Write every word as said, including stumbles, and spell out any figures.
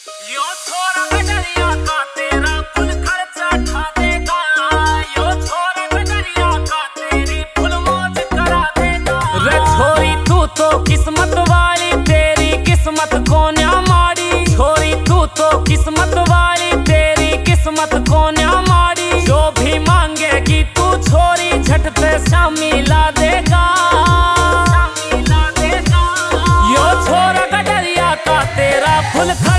यो छोरा गडरिया का तेरा फुल खर्चा उठा देगा। यो छोरा गडरिया का तेरी फुल मौज करा देगा। रे छोरी तू तो किस्मत वाली, तेरी किस्मत कोन्या माड़ी। छोरी तू तो किस्मत वाली, तेरी किस्मत कोन्या माड़ी। जो भी मांगेगी तू छोरी झटते शामी ला देगा। यो छोरा गडरिया का तेरा फुल